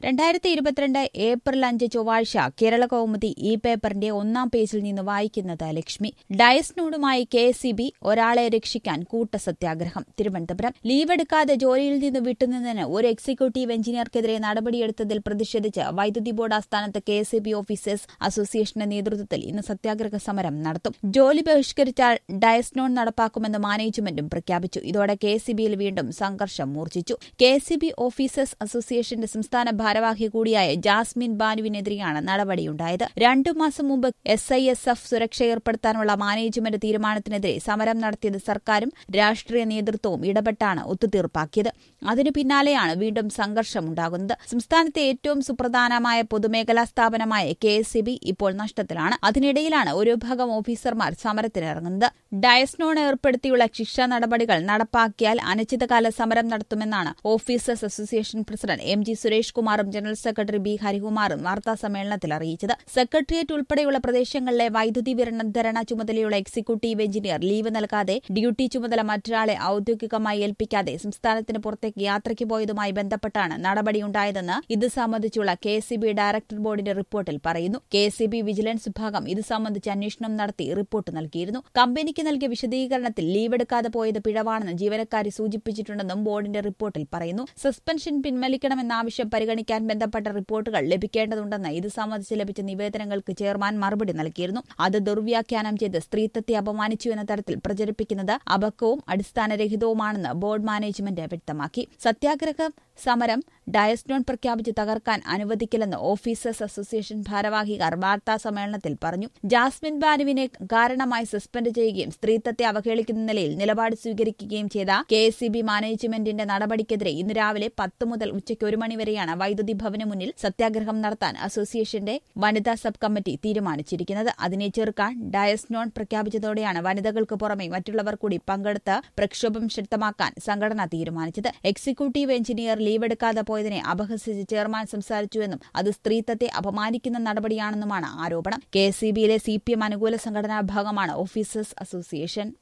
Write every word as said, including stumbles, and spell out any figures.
രണ്ടായിരത്തി ഇരുപത്തിരണ്ട് ഏപ്രിൽ അഞ്ച് ചൊവ്വാഴ്ച കേരള കൗമുദി ഈ പേപ്പറിന്റെ ഒന്നാം പേജിൽ നിന്ന് വായിക്കുന്നത് ലക്ഷ്മി. ഡയസ്നോണുമായി കെ എസ് ഇ ബി ഒരാളെ രക്ഷിക്കാൻ കൂട്ടസത്യാഗ്രഹം. തിരുവനന്തപുരം. ലീവെടുക്കാതെ ജോലിയിൽ നിന്ന് വിട്ടുനിന്നതിന് ഒരു എക്സിക്യൂട്ടീവ് എഞ്ചിനീയർക്കെതിരെ നടപടിയെടുത്തതിൽ പ്രതിഷേധിച്ച് വൈദ്യുതി ബോർഡ് ആസ്ഥാനത്ത് K S E B officers അസോസിയേഷന്റെ നേതൃത്വത്തിൽ ഇന്ന് സത്യാഗ്രഹ സമരം നടത്തും. ജോലി ബഹിഷ്കരിച്ചാൽ ഡയസ്നോൺ നടപ്പാക്കുമെന്ന് മാനേജ്മെന്റും പ്രഖ്യാപിച്ചു. ഇതോടെ കെ എസ് ഇ ബിയിൽ വീണ്ടും സംഘർഷം മൂർച്ഛിച്ചു. K S E B officers അസോസിയേഷന്റെ സംസ്ഥാന ഭാരവാഹി കൂടിയായ ജാസ്മിൻ ബാനുവിനെതിരെയാണ് നടപടിയുണ്ടായത്. രണ്ടു മാസം മുമ്പ് എസ് ഐ എസ് എഫ് സുരക്ഷ ഏർപ്പെടുത്താനുള്ള മാനേജ്മെന്റ് തീരുമാനത്തിനെതിരെ സമരം നടത്തിയത് സർക്കാരും രാഷ്ട്രീയ നേതൃത്വവും ഇടപെട്ടാണ് ഒത്തുതീർപ്പാക്കിയത്. അതിനു പിന്നാലെയാണ് വീണ്ടും സംഘർഷമുണ്ടാകുന്നത്. സംസ്ഥാനത്തെ ഏറ്റവും സുപ്രധാനമായ പൊതുമേഖലാ സ്ഥാപനമായ കെ എസ് ഇ ബി ഇപ്പോൾ നഷ്ടത്തിലാണ്. അതിനിടയിലാണ് ഒരു വിഭാഗം ഓഫീസർമാർ സമരത്തിനിറങ്ങുന്നത്. ഡയസ്നോൺ ഏർപ്പെടുത്തിയുള്ള ശിക്ഷാ നടപടികൾ നടപ്പാക്കിയാൽ അനിശ്ചിതകാല സമരം നടത്തുമെന്നാണ് officers association president M G Suresh കുമാറും ജനറൽ സെക്രട്ടറി ബി ഹരികുമാറും വാർത്താസമ്മേളനത്തിൽ അറിയിച്ചത്. സെക്രട്ടേറിയറ്റ് ഉൾപ്പെടെയുള്ള പ്രദേശങ്ങളിലെ വൈദ്യുതി വിതരണ ചുമതലയുള്ള എക്സിക്യൂട്ടീവ് എഞ്ചിനീയർ ലീവ് നൽകാതെ ഡ്യൂട്ടി ചുമതല മറ്റൊരാളെ ഔദ്യോഗികമായി ഏൽപ്പിക്കാതെ സംസ്ഥാനത്തിന് പുറത്തേക്ക് യാത്രയ്ക്ക് പോയതുമായി ബന്ധപ്പെട്ടാണ് നടപടിയുണ്ടായതെന്ന് ഇത് സംബന്ധിച്ചുള്ള K S E B director ബോർഡിന്റെ റിപ്പോർട്ടിൽ പറയുന്നു. K S E B vigilance വിഭാഗം ഇത് സംബന്ധിച്ച് അന്വേഷണം നടത്തി റിപ്പോർട്ട് നൽകിയിരുന്നു. കമ്പനിക്ക് നൽകിയ വിശദീകരണത്തിൽ ലീവെടുക്കാതെ പോയത് പിഴവാണെന്ന് ജീവനക്കാരി സൂചിപ്പിച്ചിട്ടുണ്ടെന്നും ബോർഡിന്റെ റിപ്പോർട്ടിൽ പറയുന്നു. സസ്പെൻഷൻ പിൻവലിക്കണമെന്ന ആവശ്യം പരിഗണിക്കാൻ ബന്ധപ്പെട്ട റിപ്പോർട്ടുകൾ ലഭിക്കേണ്ടതുണ്ടെന്ന് ഇത് സംബന്ധിച്ച് ലഭിച്ച നിവേദനങ്ങൾക്ക് ചെയർമാൻ മറുപടി നൽകിയിരുന്നു. അത് ദുർവ്യാഖ്യാനം ചെയ്ത് സ്ത്രീത്വത്തെ അപമാനിച്ചു എന്ന തരത്തിൽ പ്രചരിപ്പിക്കുന്നത് അപക്വവും അടിസ്ഥാനരഹിതവുമാണെന്ന് ബോർഡ് മാനേജ്മെന്റ് വ്യക്തമാക്കി. സത്യാഗ്രഹ സമരം ഡയസ്നോൺ പ്രഖ്യാപിച്ച് തകർക്കാൻ അനുവദിക്കില്ലെന്ന് ഓഫീസേഴ്സ് അസോസിയേഷൻ ഭാരവാഹികൾ വാർത്താ സമ്മേളനത്തിൽ പറഞ്ഞു. ജാസ്മിൻ ബാനുവിനെ കാരണമായി സസ്പെൻഡ് ചെയ്യുകയും സ്ത്രീത്വത്തെ അവഹേളിക്കുന്ന നിലയിൽ നിലപാട് സ്വീകരിക്കുകയും ചെയ്ത കെ എസ് ഇ ബി മാനേജ്മെന്റിന്റെ നടപടിക്കെതിരെ ഇന്ന് രാവിലെ പത്ത് മുതൽ ഉച്ചയ്ക്ക് ഒരു മണിവരെയാണ് വൈദ്യുതി ഭവന് മുന്നിൽ സത്യാഗ്രഹം നടത്താൻ അസോസിയേഷന്റെ വനിതാ സബ് കമ്മിറ്റി തീരുമാനിച്ചിരിക്കുന്നത്. അതിനെ ചെറുക്കാൻ ഡയസ്നോൺ പ്രഖ്യാപിച്ചതോടെയാണ് വനിതകൾക്ക് പുറമെ മറ്റുള്ളവർ കൂടി പങ്കെടുത്ത് പ്രക്ഷോഭം ശക്തമാക്കാൻ സംഘടന തീരുമാനിച്ചത്. എക്സിക്യൂട്ടീവ് എഞ്ചിനീയർ ലീവെടുക്കാതെ പോയതിനെ അപഹസിച്ച് ചെയർമാൻ സംസാരിച്ചുവെന്നും അത് സ്ത്രീത്വത്തെ അപമാനിക്കുന്ന നടപടിയാണെന്നുമാണ് ആരോപണം. കെ എസ് ഇ ബിയിലെ സി പി എം അനുകൂല സംഘടനാ വിഭാഗമാണ് ഓഫീസേഴ്സ് അസോസിയേഷൻ.